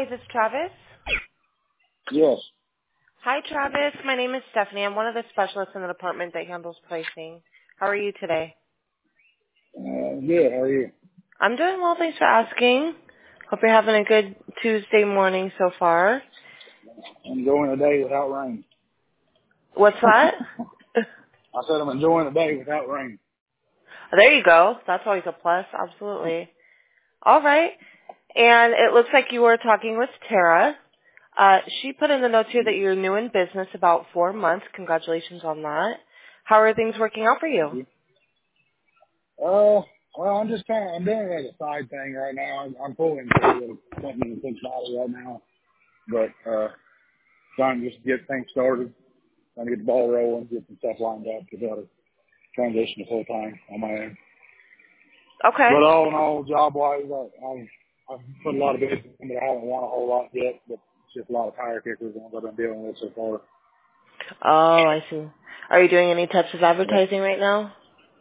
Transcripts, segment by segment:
Hi, is this Travis? Yes. Hi, Travis. My name is Stephanie. I'm one of the specialists in the department that handles pricing. How are you today? Good. How are you? I'm doing well, thanks for asking. Hope you're having a good Tuesday morning so far. I'm enjoying a day without rain. What's that? I said I'm enjoying a day without rain. There you go. That's always a plus. Absolutely. All right. And it looks like you were talking with Tara. She put in the notes here that you're new in business, about 4 months. Congratulations on that. How are things working out for Thank you? you. Well, I'm doing it as a side thing right now. I'm pulling through the company in Cincinnati right now, but trying to just get things started, trying to get the ball rolling, get some stuff lined up to be able to transition to full time on my own. Okay. But all in all, job wise, I've put a lot of business in, but I haven't won a whole lot yet. But it's just a lot of tire kickers, the ones I've been dealing with so far. Oh, I see. Are you doing any types of advertising right now?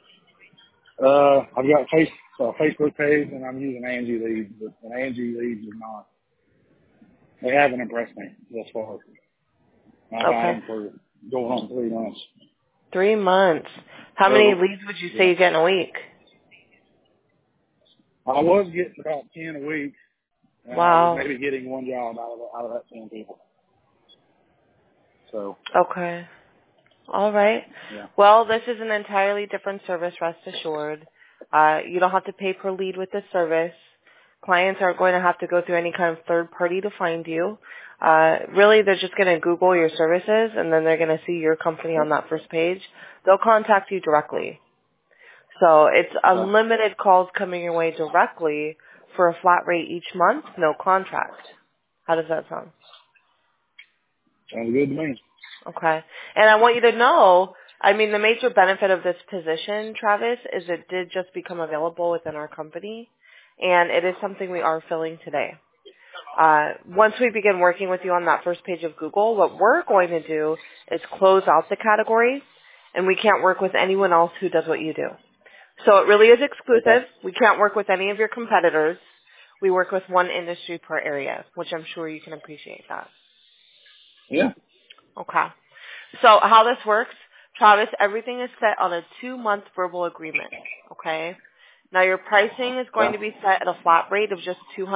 I've got a Facebook page, and I'm using Angie Leads, but an Angie Leads is not. They haven't impressed me thus far. I've had Okay. them for going on 3 months. 3 months. How many So leads would you say yeah, you get in a week? I was getting about 10 a week, and I was Wow. maybe getting one job out of that 10 people. So Okay. All right. yeah, Well, this is an entirely different service, rest assured. You don't have to pay per lead with this service. Clients aren't going to have to go through any kind of third party to find you. Really, they're just going to Google your services, and then they're going to see your company on that first page. They'll contact you directly. So it's okay, unlimited calls coming your way directly for a flat rate each month, no contract. How does that sound? sounds good to me. Okay. And I want you to know, I mean, the major benefit of this position, Travis, is it did just become available within our company, and it is something we are filling today. Once we begin working with you on that first page of Google, what we're going to do is close out the category, and we can't work with anyone else who does what you do. So it really is Okay, exclusive. We can't work with any of your competitors. We work with one industry per area, which I'm sure you can appreciate that. yeah, Okay. So how this works, Travis, everything is set on a 2-month verbal agreement. Okay. Now your pricing is going okay, to be set at a flat rate of just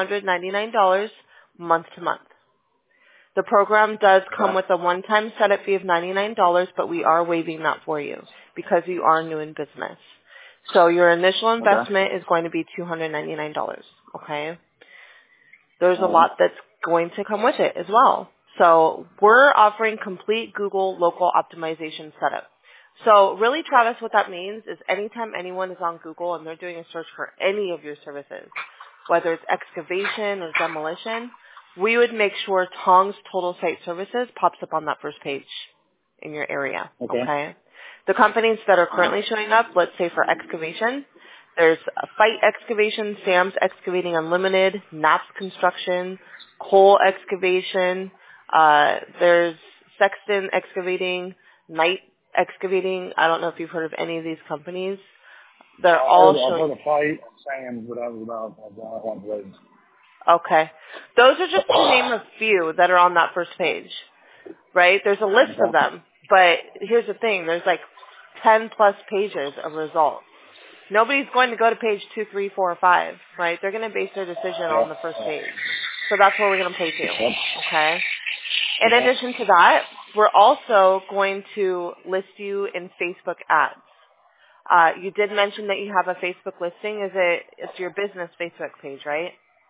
$299 month to month. The program does come okay, with a one-time setup fee of $99, but we are waiving that for you because you are new in business. So your initial okay. investment is going to be $299. Okay. There's a All right, lot that's going to come with it as well. So we're offering complete Google local optimization setup. So really, Travis, what that means is anytime anyone is on Google and they're doing a search for any of your services, whether it's excavation or demolition, we would make sure Tong's Total Site Services pops up on that first page in your area, okay, okay? The companies that are all right, currently showing up, let's say for excavation, there's Fight Excavation, Sam's Excavating Unlimited, Naps Construction, Cole Excavation, there's Sexton Excavating, Knight Excavating. I don't know if you've heard of any of these companies. They're all I've showing. heard of Fight, Sam, but I was about to Okay. Those are just to name a few that are on that first page, right? There's a list of Okay, them. But here's the thing. There's like 10 plus pages of results. Nobody's going to go to page 2, 3, 4, or 5, right? They're going to base their decision yeah, on the first page. So that's where we're going to place you, yep, okay? In okay, addition to that, we're also going to list you in Facebook ads. You did mention that you have a Facebook listing. It's your business Facebook page, right?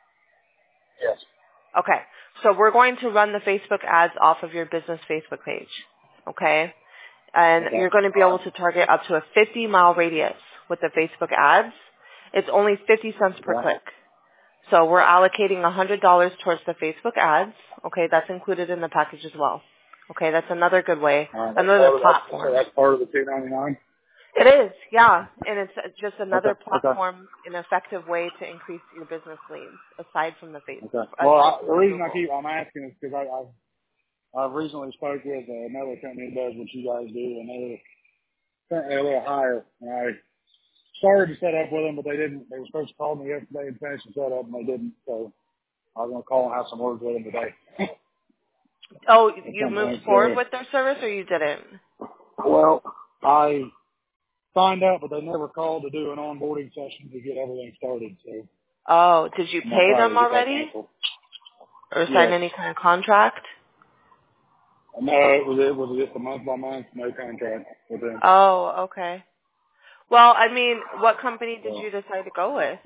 yes, Okay. So we're going to run the Facebook ads off of your business Facebook page. Okay? And okay, you're going to be all able right, to target up to a 50-mile radius with the Facebook ads. It's only 50 cents per okay. click. So we're allocating $100 towards the Facebook ads. Okay, that's included in the package as well. Okay, that's another good way, All right, another so platform. that's part of the 299. It is, yeah, and it's just Okay, another okay, platform, an effective way to increase your business leads aside from the okay. Well, aside the from the reason Google. I'm asking is because I've recently spoke with another company that does what you guys do, and they're currently a little higher. And I started to set up with them, but they didn't. They were supposed to call me yesterday and finish the setup, and they didn't. So I was gonna call and have some words with him today. Oh, At you some moved point forward today. with their service, or you didn't? Well, I signed up, but they never called to do an onboarding session to get everything started. So Oh, did you I'm gonna pay try to them get that already, canceled. or sign Yes. any kind of contract? No, it was just a month by month, no contract with them. Oh, okay. Well, I mean, what company did So, you decide to go with?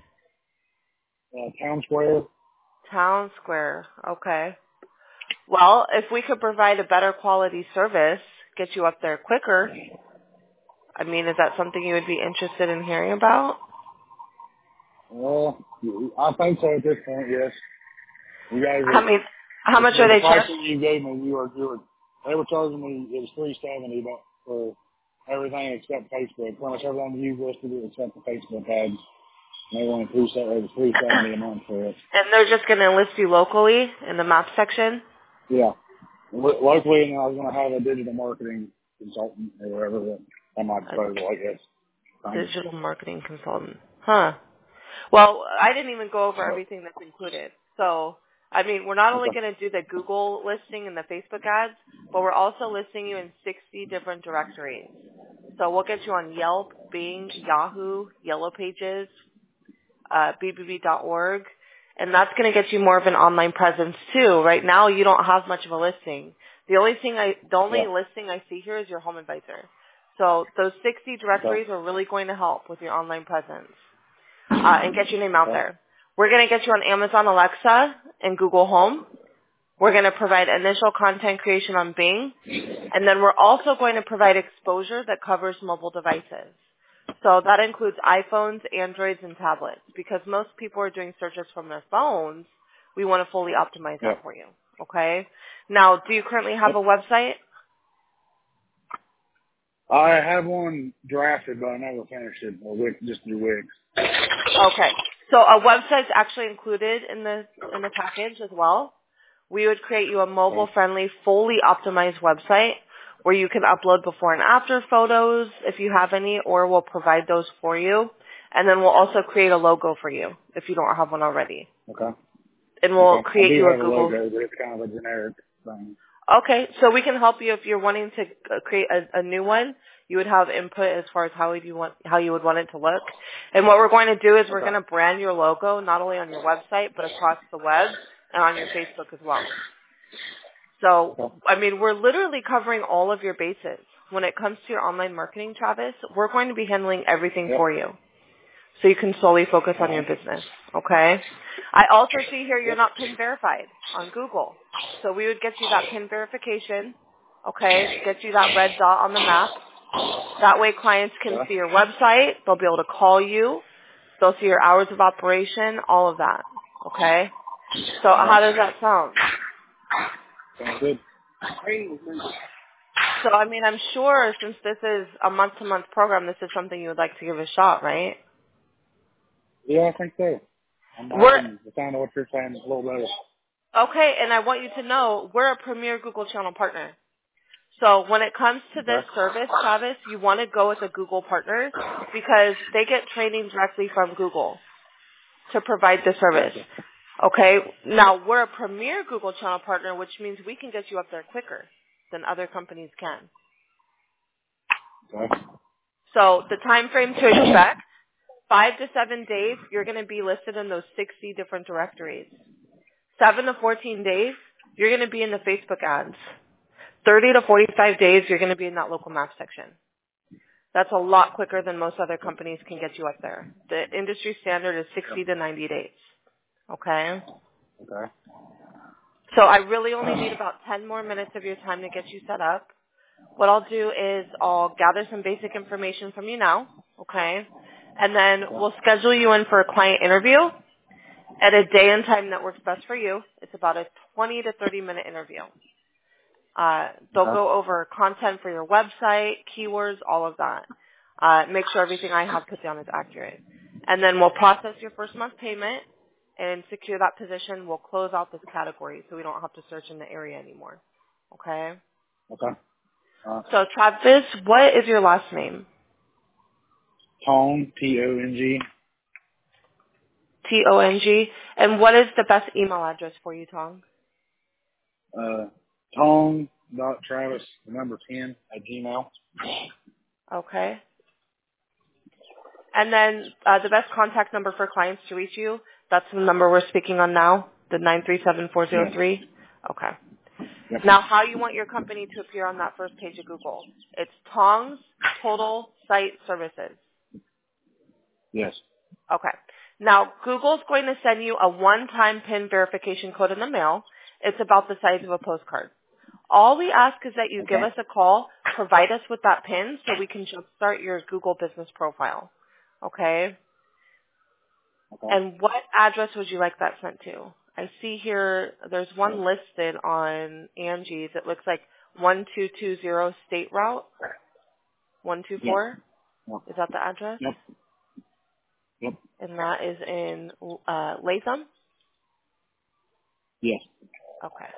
Town Square. Town Square. Okay. Well, if we could provide a better quality service, get you up there quicker, I mean, is that something you would be interested in hearing about? Well, I think so at this point. Yes, you guys I are. mean, how much are With the they price charging? that you gave me, they were charging me, it was $370, but for everything except Facebook. Pretty much everything you listed it except the Facebook ads. And they wanted it was $370 a month for it. And they're just going to list you locally in the map section? Yeah. Locally, and I was going to have a digital marketing consultant or whatever that at my A disposal, I guess. digital marketing consultant. Huh. Well, I didn't even go over But, everything that's included. So, I mean, we're not only okay. going to do the Google listing and the Facebook ads, but we're also listing you in 60 different directories. So we'll get you on Yelp, Bing, Yahoo, Yellow Pages, bbb.org, and that's going to get you more of an online presence too. Right now, you don't have much of a listing. The only Yeah. listing I see here is your home advisor. So those 60 Okay. directories are really going to help with your online presence and get your name out Okay. there. We're going to get you on Amazon Alexa and Google Home. We're going to provide initial content creation on Bing, and then we're also going to provide exposure that covers mobile devices. So that includes iPhones, Androids, and tablets. Because most people are doing searches from their phones, we want to fully optimize Yeah. that for you. Okay? Now, do you currently have a website? I have one drafted, but I never finished it. Or just do Wix. Okay. So a website's actually included in the package as well. We would create you a Okay. mobile-friendly, fully optimized website where you can upload before and after photos if you have any, or we'll provide those for you. And then we'll also create a logo for you if you don't have one already. Okay. And we'll Okay. I create do you a have a Google. logo, but it's kind of a generic thing. Okay, so we can help you if you're wanting to create a new one. You would have input as far as how you would want it to look. And what we're going to do is we're Okay. going to brand your logo not only on your website but across the web and on your Facebook as well. So, Okay. I mean, we're literally covering all of your bases. When it comes to your online marketing, Travis, we're going to be handling everything Yep. for you so you can solely focus on your business, okay? I also see here you're not PIN verified on Google. So we would get you that PIN verification, okay, get you that red dot on the map. That way clients can Okay. see your website. They'll be able to call you. They'll see your hours of operation, all of that, okay? So All how right. does that sound? Sounds good. So, I mean, I'm sure since this is a month-to-month program, this is something you would like to give a shot, right? Yeah, I think so. I'm We're liking the sound of what you're saying a little better. okay, and I want you to know we're a premier Google channel partner. So when it comes to this Okay. service, Travis, you want to go with a Google partner because they get training directly from Google to provide the service. Gotcha. Okay? Now, we're a premier Google channel partner, which means we can get you up there quicker than other companies can. Okay. So the time frame to expect, 5 to 7 days, you're going to be listed in those 60 different directories. 7 to 14 days, you're going to be in the Facebook ads. 30 to 45 days, you're going to be in that local map section. That's a lot quicker than most other companies can get you up there. The industry standard is 60 to 90 days. Okay? Okay. So I really only need about 10 more minutes of your time to get you set up. What I'll do is I'll gather some basic information from you now, okay? And then we'll schedule you in for a client interview at a day and time that works best for you. It's about a 20 to 30-minute interview. They'll Okay. go over content for your website, keywords, all of that. Make sure everything I have put down is accurate. And then we'll process your first month payment and secure that position. We'll close out this category so we don't have to search in the area anymore. Okay? Okay. So, Travis, what is your last name? Tong, Tong. Tong. And what is the best email address for you, Tong? Tong.Travis, the number 10 at Gmail. Okay. And then the best contact number for clients to reach you, that's the number we're speaking on now, the 937-403? Yes. Okay. Yep. Now, how you want your company to appear on that first page of Google? It's Tong's Total Site Services. Yes. Okay. Now, Google's going to send you a one-time PIN verification code in the mail. It's about the size of a postcard. All we ask is that you give us a call, provide us with that PIN so we can jumpstart your Google business profile. Okay? And what address would you like that sent to? I see here there's one listed on Angie's. It looks like 1220 State Route 124. Yep. Is that the address? Yep. Yep. And that is in Latham? Yes. Okay.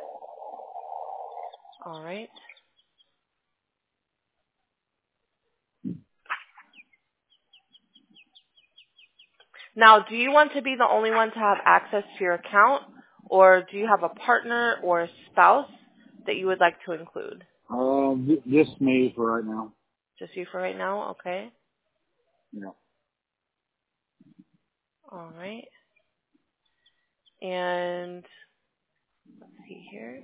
All right. Now, do you want to be the only one to have access to your account, or do you have a partner or a spouse that you would like to include? Just me for right now. Just you for right now? Okay. Yeah. All right. And let's see here.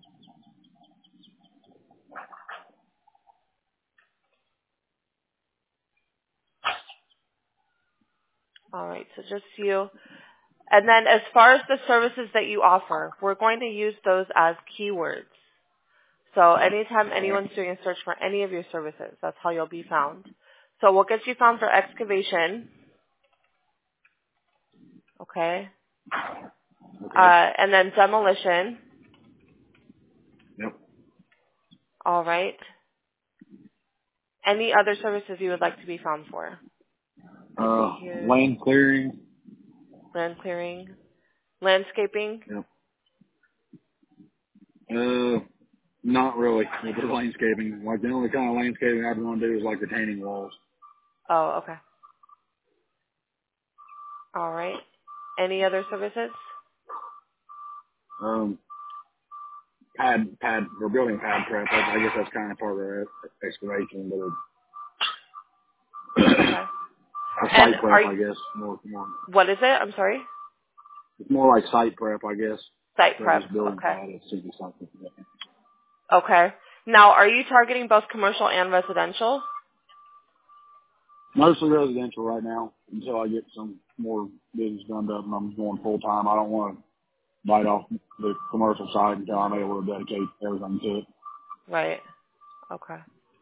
All right, so just you. And then as far as the services that you offer, we're going to use those as keywords. So anytime anyone's doing a search for any of your services, that's how you'll be found. So we'll get you found for excavation. Okay. And then demolition. Yep. All right. Any other services you would like to be found for? Land clearing. Land clearing. Landscaping. Yep. Not really with the landscaping. Like the only kind of landscaping I'd want to do is like retaining walls. Oh, okay. All right. Any other services? We're building pad prep. I guess that's kind of part of our excavation, but Okay. a site prep, I guess. More. What is it? I'm sorry? It's more like site prep, I guess. Site So prep. just building Okay. pad, it's simply something. Okay. Now, are you targeting both commercial and residential? Mostly residential right now until I get some more business done up and I'm going full time. I don't want to bite off the commercial side until I'm able to dedicate everything to it. Right. Okay.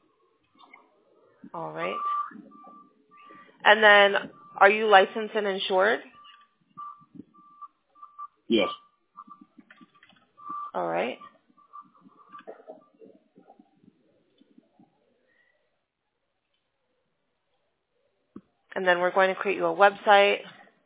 All right. And then, are you licensed and insured? Yes. All right. And then we're going to create you a website.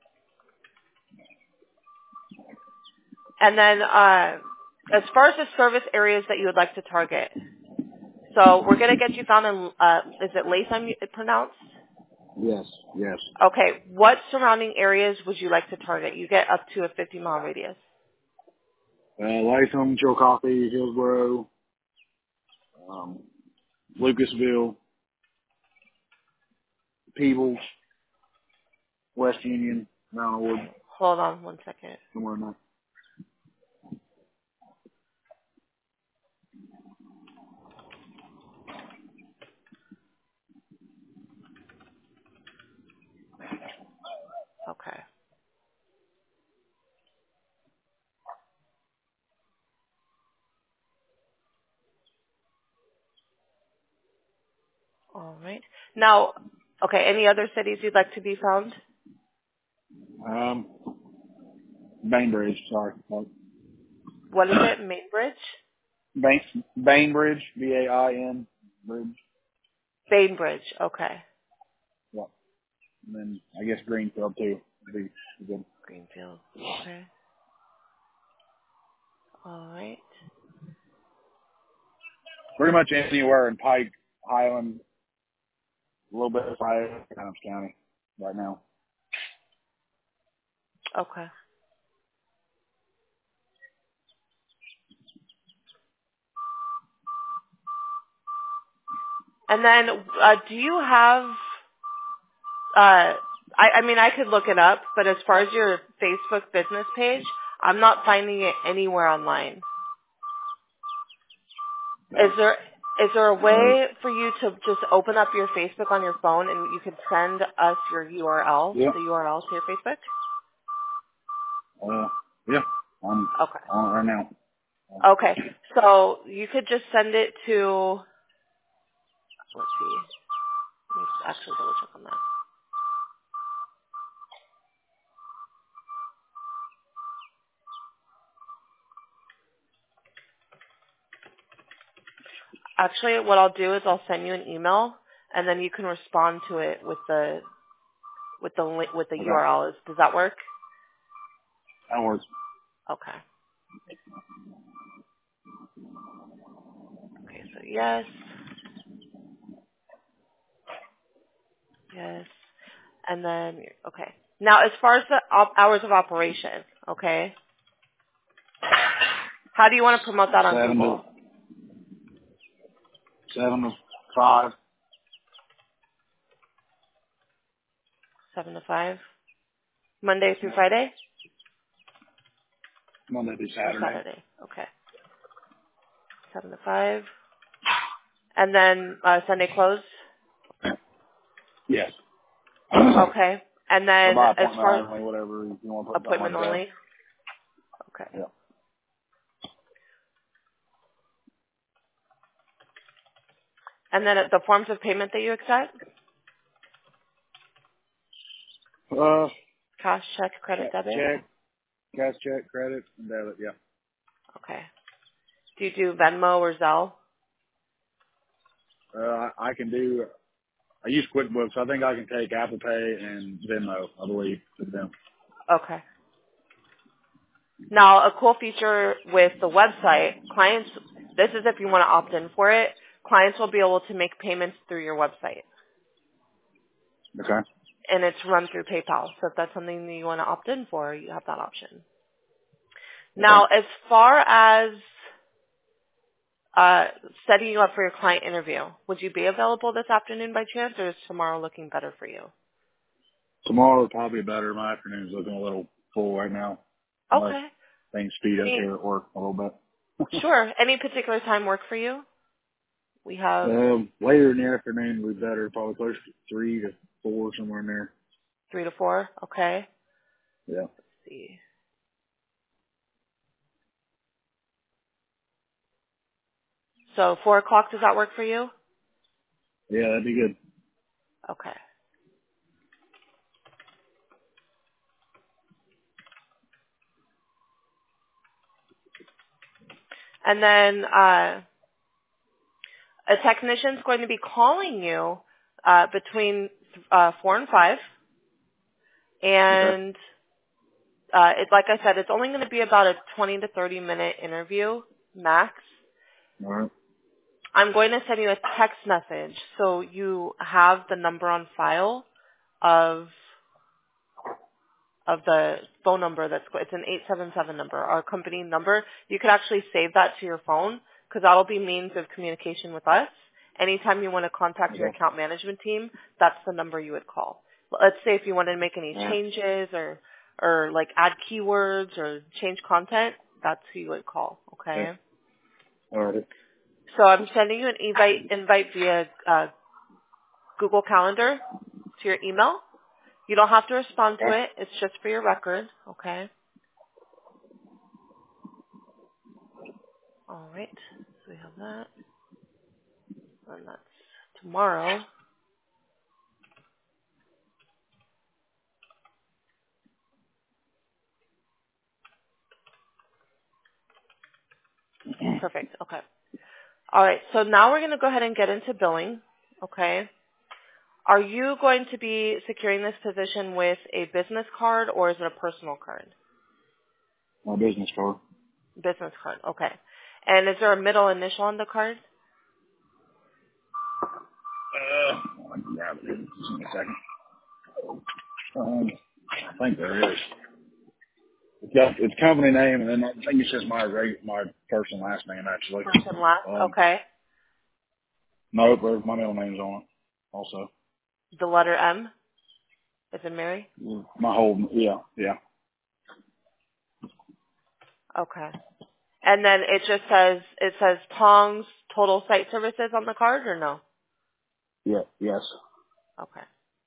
And then, as far as the service areas that you would like to target, so we're going to get you found in, is it Latham pronounced? Yes. Yes. Okay. What surrounding areas would you like to target? You get up to a 50-mile radius. Latham, Chillicothe, Hillsboro, Lucasville, Peebles, West Union, Mount Ord, Hold on one second. somewhere in there. Okay. All right. Now, okay, any other cities you'd like to be found? Bainbridge, sorry. What is it? Mainbridge? Bainbridge, B-A-I-N, Bridge. Bainbridge. Okay. Yeah. And then I guess Greenfield too. Would be good. Greenfield. Okay. All right. Pretty much anywhere in Pike, Highland, a little bit of Adams County right now. Okay. And then, do you have, I mean, I could look it up, but as far as your Facebook business page, I'm not finding it anywhere online. Is there a way for you to just open up your Facebook on your phone and you could send us your URL, Yeah. the URL to your Facebook? Yeah. I'm Okay. on it right now. Okay. So you could just send it to, let's see, let me actually double check on that. Actually, what I'll do is I'll send you an email, and then you can respond to it with the link, with the Okay. URL. Does that work? That works. Okay. Okay. So yes, yes, and then okay. Now, as far as the hours of operation, okay, how do you want to promote that on 7 Google? to 5. 7 to 5, Monday through Yeah. Friday Monday through or Saturday. Saturday? Okay. 7 to 5, and then Sunday closed. Yes. Okay. And Or then by as appointment far as only, whatever you want to put something appointment like that. only. Okay. Yeah. And then the forms of payment that you accept? Cash, check, credit, debit? Check, cash check, credit, and debit. Yeah. Okay. Do you do Venmo or Zelle? I can do. I use QuickBooks. I think I can take Apple Pay and Venmo. I believe with them. Okay. Now, a cool feature with the website, clients, this is if you want to opt in for it, clients will be able to make payments through your website. Okay. And it's run through PayPal. So if that's something that you want to opt in for, you have that option. Now, Okay. as far as setting you up for your client interview, would you be available this afternoon by chance, or is tomorrow looking better for you? Tomorrow will probably be better. My afternoon's looking a little full right now, unless Okay. things speed up here at work a little bit. Sure. Any particular time work for you? We have Later in the afternoon would be better, probably close to 3 to 4, somewhere in there. 3 to 4. Okay. Yeah. Let's see. So 4 o'clock, does that work for you? Yeah, that'd be good. Okay. And then a technician's going to be calling you between 4 and 5. Okay. And like I said, it's only going to be about a 20 to 30 minute interview max. All right. I'm going to send you a text message so you have the number on file of the phone number it's an 877 number, our company number. You could actually save that to your phone because that'll be means of communication with us. Anytime you want to contact your Okay. account management team, that's the number you would call. Let's say if you wanted to make any Yeah. changes or like add keywords or change content, that's who you would call, okay? Okay. All right. So I'm sending you an invite via Google Calendar to your email. You don't have to respond to Okay. it. It's just for your record, okay? All right. So we have that. And that's tomorrow. Perfect. Okay. All right. So now we're going to go ahead and get into billing, okay? Are you going to be securing this position with a business card or is it a personal card? My business card. Business card. Okay. And is there a middle initial on the card? I can grab it. Just give me a second. I think there is. It's company name, and then I think it's just my first and last name actually. First and last? Okay. Nope, there's my middle name's on it also. The letter M? Is it Mary? My whole yeah. Okay. And then it says Tongs Total Site Services on the card or no? Yes. Okay.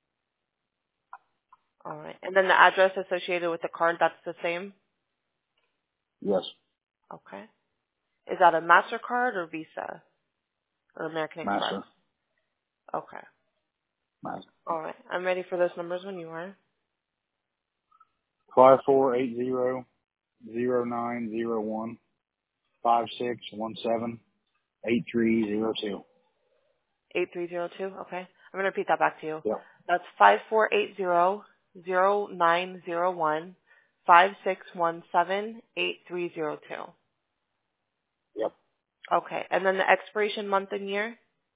All right. And then the address associated with the card, that's the same? Yes. Okay. Is that a MasterCard or Visa? Or American Express? Master. Okay. Master. All right. I'm ready for those numbers when you are. 5480-0901-5617-8302. 8302. Okay. I'm going to repeat that back to you. Yep. That's 5480-0901-5617-8302. Yep. Okay. And then the expiration month and year?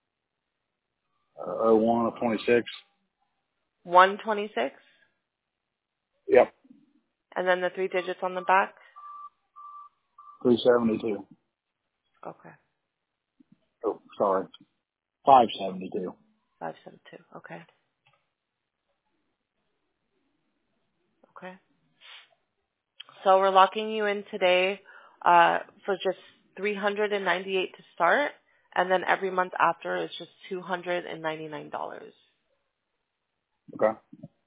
01 of 26. 126. Yep. And then the 3 digits on the back? 372. Okay. Oh, sorry. 572. 572. Okay. Okay. So we're locking you in today for just $398 to start, and then every month after is just $299. Okay.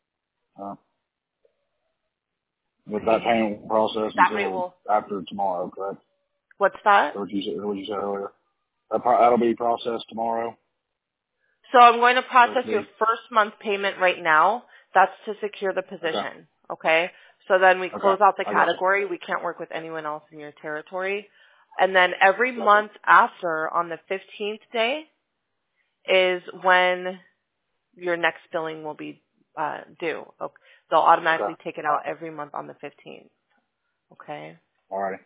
With that payment process That rate until will. after tomorrow, correct? What's that? What you said earlier. That'll be processed tomorrow. So I'm going to process Okay. your first month payment right now. That's to secure the position. Okay? So then we close out the I got you. category. We can't work with anyone else in your territory. And then every month after, on the 15th day, is when your next billing will be due. Okay. They'll automatically take it out every month on the 15th. Okay? All right.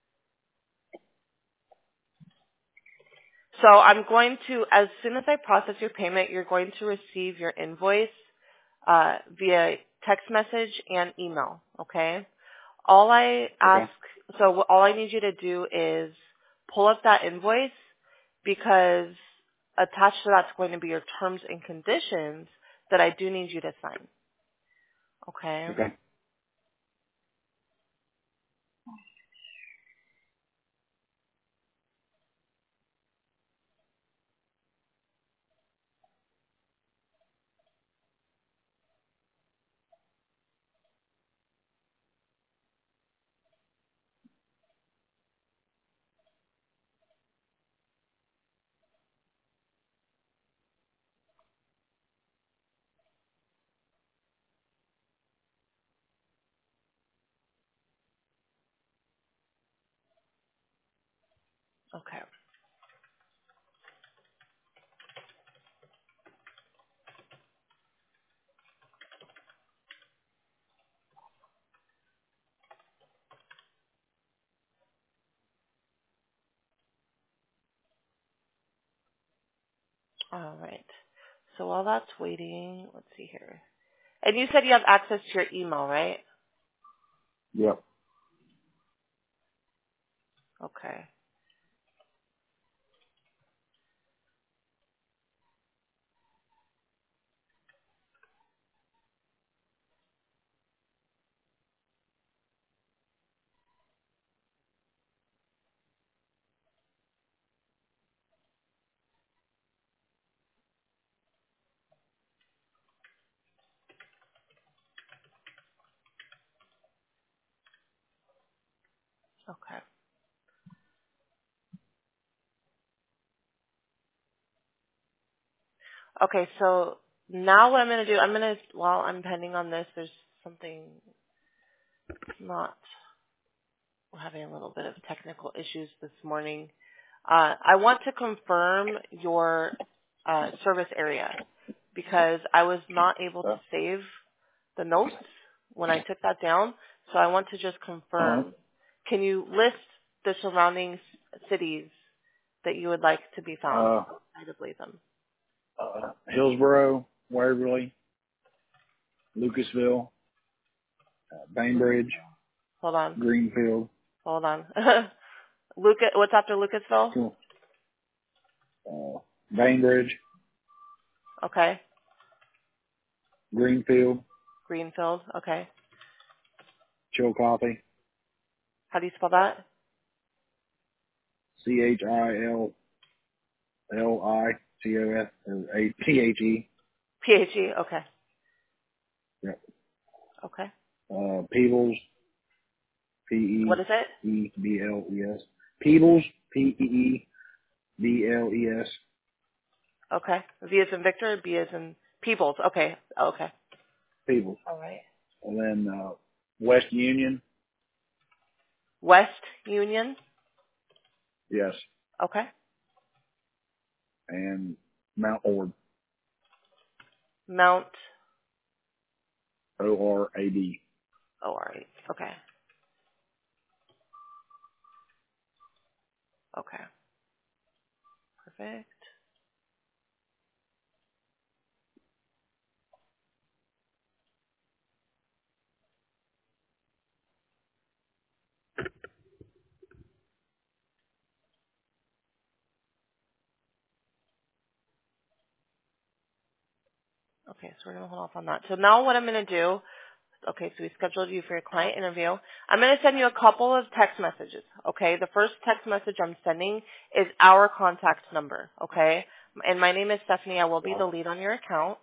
So I'm going to, as soon as I process your payment, you're going to receive your invoice via text message and email, okay? All I ask, so all I need you to do is pull up that invoice, because attached to that's going to be your terms and conditions that I do need you to sign, okay? Okay. Okay. All right. So while that's waiting, let's see here. And you said you have access to your email, right? Yep. Okay. Okay. Okay, so now what I'm going to do, while I'm pending on this, there's something not, we're having a little bit of technical issues this morning. I want to confirm your service area, because I was not able to save the notes when I took that down, so I want to just confirm. Can you list the surrounding cities that you would like to be found outside of Latham? Hillsboro, Waverly, Lucasville, Bainbridge, Hold on. Greenfield. Hold on. Lucas, what's after Lucasville? Cool. Bainbridge. Okay. Greenfield. Greenfield. Okay. Chillicothe. How do you spell that? CHILLICOSTHE. P-H-E. Okay. Yep. Okay. Peebles. What is it? Peebles. Peebles. Peebles. Okay. V as in Victor, B as in Peebles. Okay. Okay. Peebles. All right. And then West Union. West Union. Yes. Okay. And Mount Ord. Mount. ORAD. Oh, all right. Okay. Okay. Perfect. Okay, so we're going to hold off on that. So now what I'm going to do, okay, so we scheduled you for your client interview. I'm going to send you a couple of text messages, okay? The first text message I'm sending is our contact number, okay? And my name is Stephanie. I will be the lead on your account.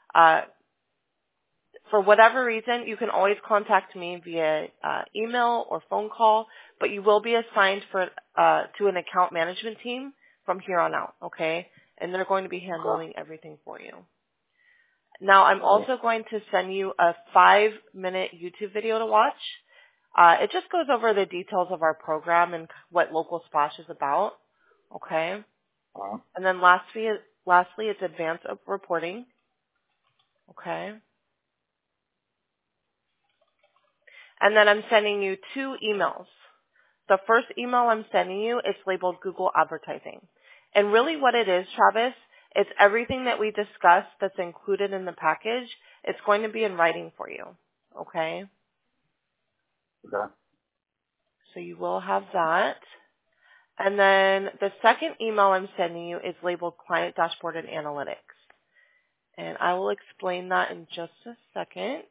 For whatever reason, you can always contact me via email or phone call, but you will be assigned to an account management team from here on out, okay? And they're going to be handling everything for you. Now, I'm also going to send you a 5-minute YouTube video to watch. It just goes over the details of our program and what Local Splash is about, okay? And then lastly, it's advanced reporting, okay? And then I'm sending you 2 emails. The first email I'm sending you is labeled Google Advertising. And really what it is, Travis, it's everything that we discussed that's included in the package. It's going to be in writing for you. Okay? Okay. So you will have that. And then the second email I'm sending you is labeled Client Dashboard and Analytics. And I will explain that in just a second.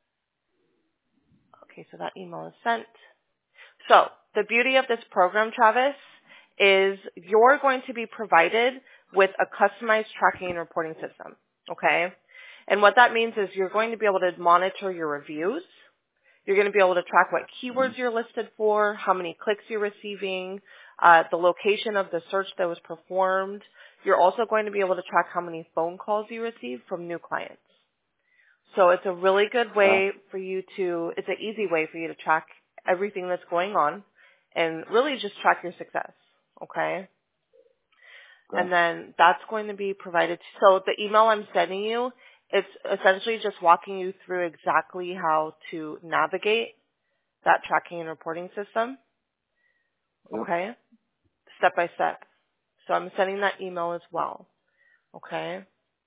Okay, so that email is sent. So the beauty of this program, Travis, is you're going to be provided with a customized tracking and reporting system, okay? And what that means is you're going to be able to monitor your reviews. You're going to be able to track what keywords you're listed for, how many clicks you're receiving, the location of the search that was performed. You're also going to be able to track how many phone calls you receive from new clients. So it's a really good way for you to, it's an easy way for you to track everything that's going on and really just track your success, okay? And then that's going to be provided. So the email I'm sending you, it's essentially just walking you through exactly how to navigate that tracking and reporting system, okay? Step by step. So I'm sending that email as well, okay?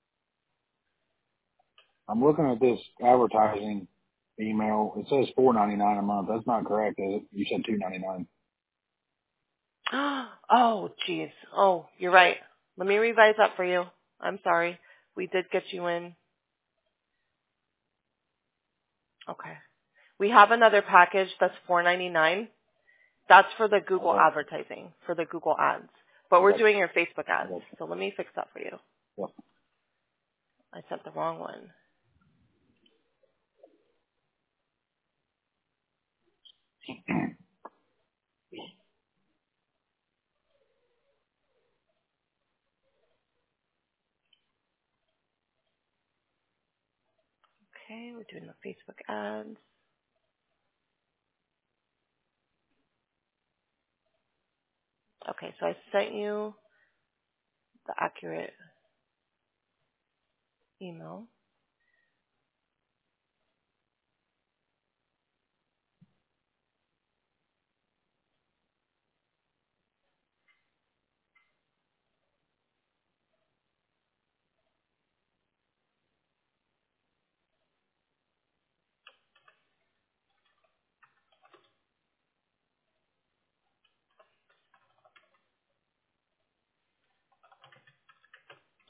I'm looking at this advertising email. It says $4.99 a month. That's not correct, is it? You said $2.99. Oh, geez. Oh, you're right. Let me revise that for you. I'm sorry. We did get you in. Okay. We have another package that's $4.99. That's for the Google advertising, for the Google ads. But we're doing your Facebook ads. So let me fix that for you. I sent the wrong one. Okay, we're doing the Facebook ads. Okay, so I sent you the accurate email.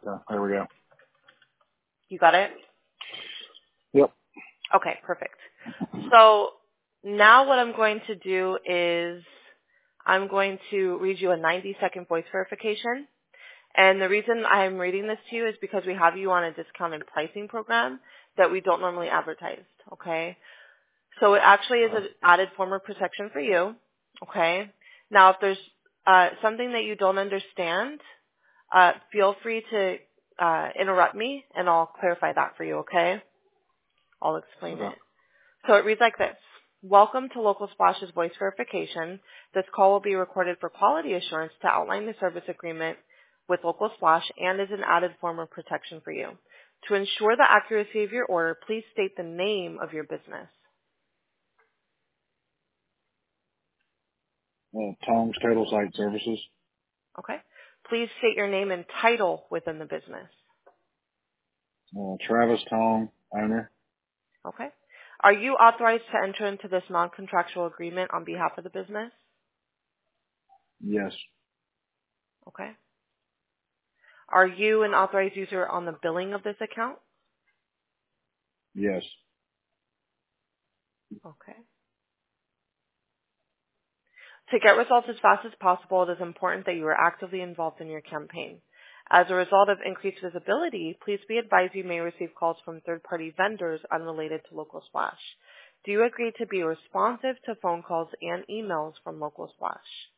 There we go. You got it? Yep. Okay, perfect. So now what I'm going to do is I'm going to read you a 90-second voice verification. And the reason I'm reading this to you is because we have you on a discounted pricing program that we don't normally advertise, okay? So it actually is an added form of protection for you, okay? Now, if there's something that you don't understand, feel free to interrupt me, and I'll clarify that for you, okay? I'll explain it. So it reads like this. Welcome to Local Splash's voice verification. This call will be recorded for quality assurance to outline the service agreement with Local Splash and is an added form of protection for you. To ensure the accuracy of your order, please state the name of your business. Tongs Total Site Services. Okay? Please state your name and title within the business. Travis Tong, owner. Okay? Are you authorized to enter into this non-contractual agreement on behalf of the business? Yes. Okay. Are you an authorized user on the billing of this account? Yes. Okay. To get results as fast as possible, it is important that you are actively involved in your campaign. As a result of increased visibility, please be advised you may receive calls from third-party vendors unrelated to Local Splash. Do you agree to be responsive to phone calls and emails from Local Splash?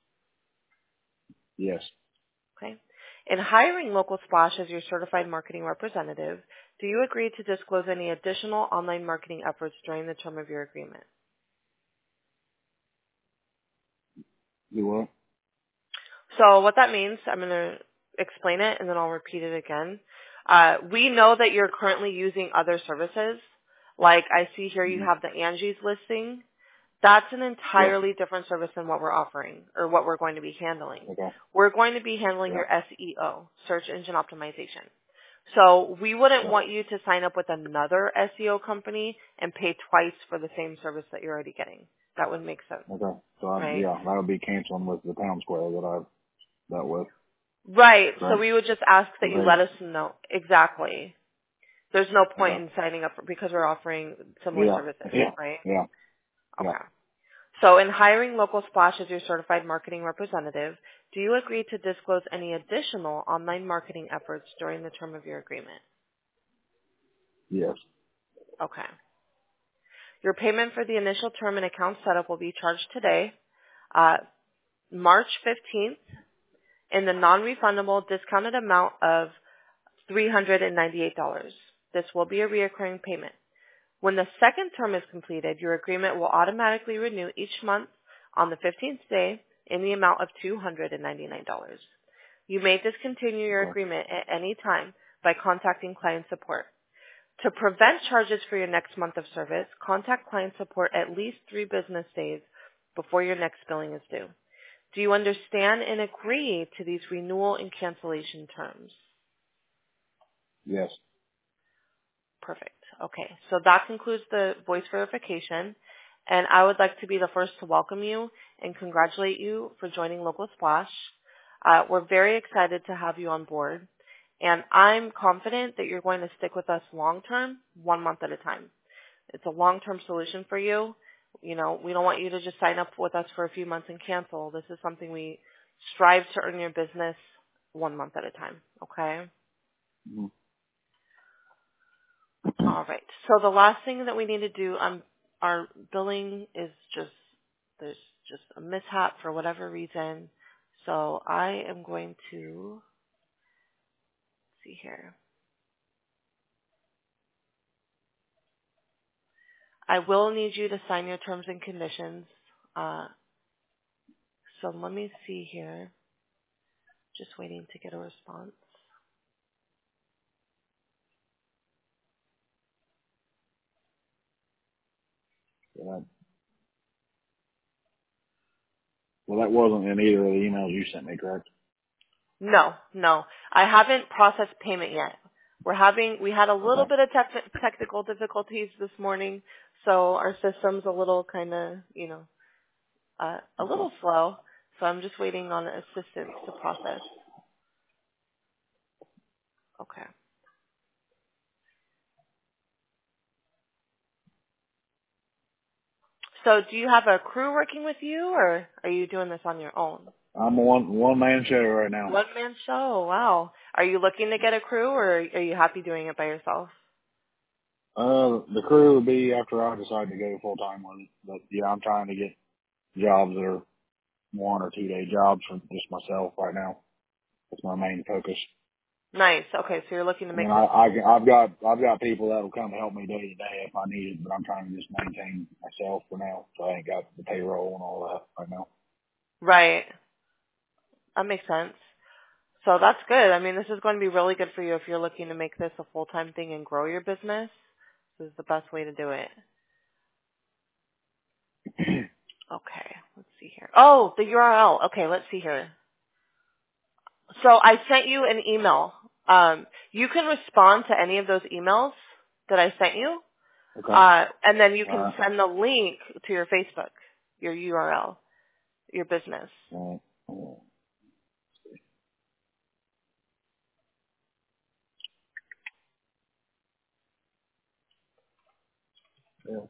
Yes. Okay. In hiring Local Splash as your certified marketing representative, do you agree to disclose any additional online marketing efforts during the term of your agreement? Do what? So what that means, I'm going to explain it and then I'll repeat it again. We know that you're currently using other services. Like I see here you have the Angie's listing. That's an entirely different service than what we're offering or what we're going to be handling. Okay. We're going to be handling your SEO, search engine optimization. So we wouldn't want you to sign up with another SEO company and pay twice for the same service that you're already getting. That would make sense. Okay. So Right? that would be canceling with the Town Square that I've dealt with. Right. So Right. we would just ask that you Okay. let us know. Exactly. There's no point Okay. in signing up because we're offering similar services, right? Yeah. Okay. So in hiring Local Splash as your certified marketing representative, do you agree to disclose any additional online marketing efforts during the term of your agreement? Yes. Okay. Your payment for the initial term and account setup will be charged today, March 15th, in the non-refundable discounted amount of $398. This will be a reoccurring payment. When the second term is completed, your agreement will automatically renew each month on the 15th day in the amount of $299. You may discontinue your agreement at any time by contacting client support. To prevent charges for your next month of service, contact client support at least 3 business days before your next billing is due. Do you understand and agree to these renewal and cancellation terms? Yes. Perfect. Okay, so that concludes the voice verification, and I would like to be the first to welcome you and congratulate you for joining Local Splash. We're very excited to have you on board, and I'm confident that you're going to stick with us long-term, 1 month at a time. It's a long-term solution for you. You know, we don't want you to just sign up with us for a few months and cancel. This is something we strive to earn your business 1 month at a time, okay? Mm-hmm. All right. So the last thing that we need to do, our billing is there's just a mishap for whatever reason. So I am going to see here. I will need you to sign your terms and conditions. So let me see here. Just waiting to get a response. Well, that wasn't in either of the emails you sent me, correct? No. I haven't processed payment yet. We had a little bit of technical difficulties this morning, so our system's a little kind of, a little slow. So I'm just waiting on assistance to process. Okay. So do you have a crew working with you, or are you doing this on your own? I'm a one man show right now. One-man show. Wow. Are you looking to get a crew, or are you happy doing it by yourself? The crew would be after I decide to go full time with it. But yeah, I'm trying to get jobs that are 1 or 2 day jobs for just myself right now. That's my main focus. Nice. Okay, so you're looking to I mean, make this. I've got people that will come help me day to day if I need it, but I'm trying to just maintain myself for now. So I ain't got the payroll and all that right now. Right. That makes sense. So that's good. I mean, this is going to be really good for you if you're looking to make this a full-time thing and grow your business. This is the best way to do it. Okay, let's see here. Oh, the URL. Okay, let's see here. So I sent you an email. You can respond to any of those emails that I sent you, Okay. and then you can send the link to your Facebook, your URL, your business. Yeah.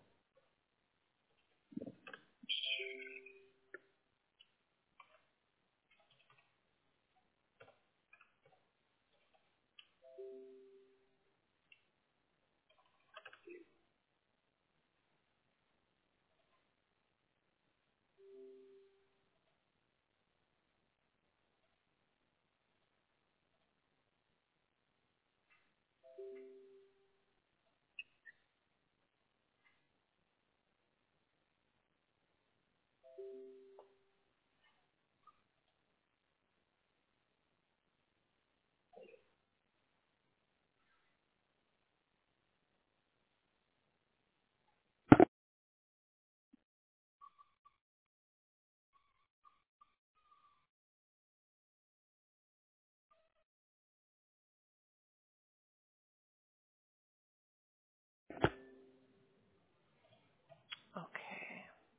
Okay.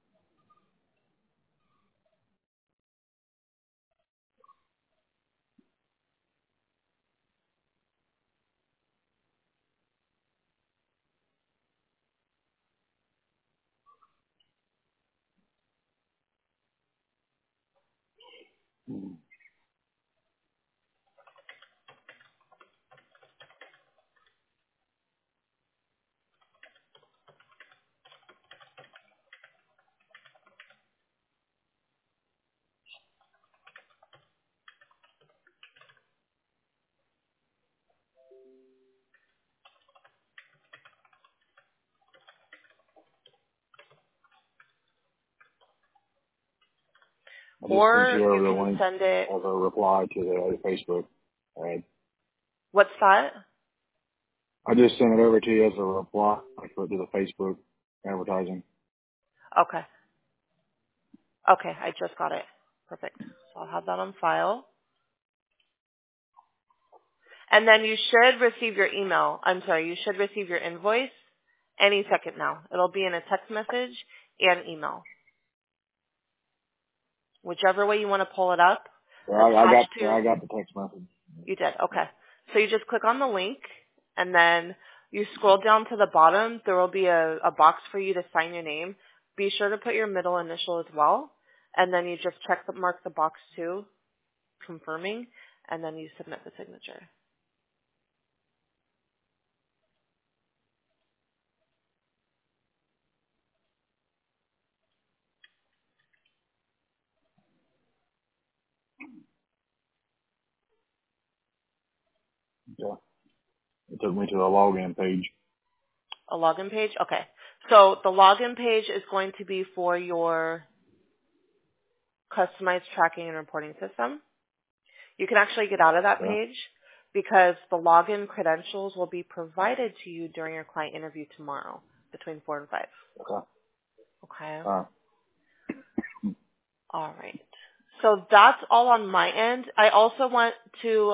I just sent Or you you over the can link send it. as a reply to the Facebook. What's that? I just sent it over to you as a reply to the Facebook advertising. Okay. Okay, I just got it. Perfect. So I'll have that on file. And then you should receive your email. I'm sorry, you should receive your invoice any second now. It'll be in a text message and email. Whichever way you want to pull it up. So Attached I to, got the text message. you did, okay. So you just click on the link and then you scroll down to the bottom. There will be a box for you to sign your name. Be sure to put your middle initial as well. And then you just mark the box too, confirming, and then you submit the signature. Yeah. It took me to a login page. A login page? Okay. So the login page is going to be for your customized tracking and reporting system. You can actually get out of that Yeah. page because the login credentials will be provided to you during your client interview tomorrow between 4 and 5. Okay. Okay. All right. All right. So that's all on my end. I also want to,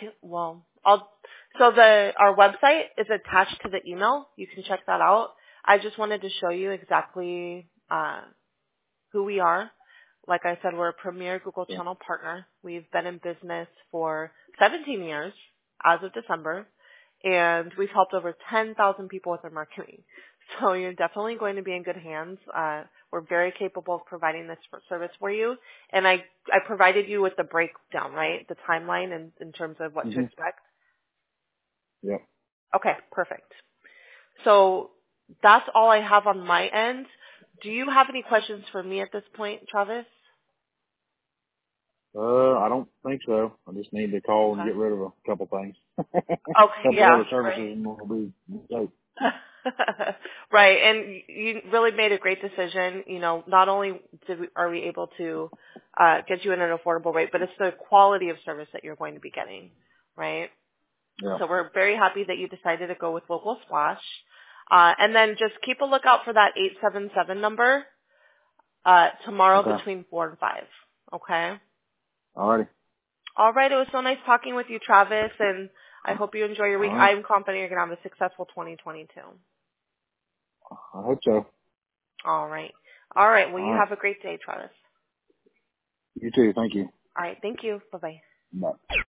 our website is attached to the email. You can check that out. I just wanted to show you exactly, who we are. Like I said, we're a premier Google Yeah. channel partner. We've been in business for 17 years. as of December, and we've helped over 10,000 people with their marketing. So you're definitely going to be in good hands. We're very capable of providing this service for you. And I provided you with the breakdown, right? The timeline in terms of what to expect. Yep. Okay, perfect. So that's all I have on my end. Do you have any questions for me at this point, Travis? I don't think so. I just need to call and Okay. get rid of a couple things. Okay, Couple yeah, other services right. and we'll be safe. Right, and you really made a great decision. You know, not only are we able to get you in an affordable rate, but it's the quality of service that you're going to be getting, right? Yeah. So we're very happy that you decided to go with Local Splash. And then just keep a lookout for that 877 number tomorrow Okay. between 4 and 5. Okay? Alrighty. All right. It was so nice talking with you, Travis, and I hope you enjoy your week. All right. I'm confident you're going to have a successful 2022. I hope so. All right. All right. Well, All you right. have a great day, Travis. You too. Thank you. All right. Thank you. Bye-bye. Bye.